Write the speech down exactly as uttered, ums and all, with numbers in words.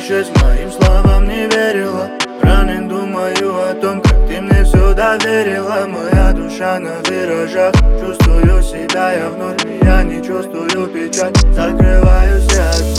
шесть моим словам не верила. Ранен, думаю о том, как ты мне все доверила. Моя душа на виражах, чувствую себя я в норме, я не чувствую печаль. Закрываю все окна.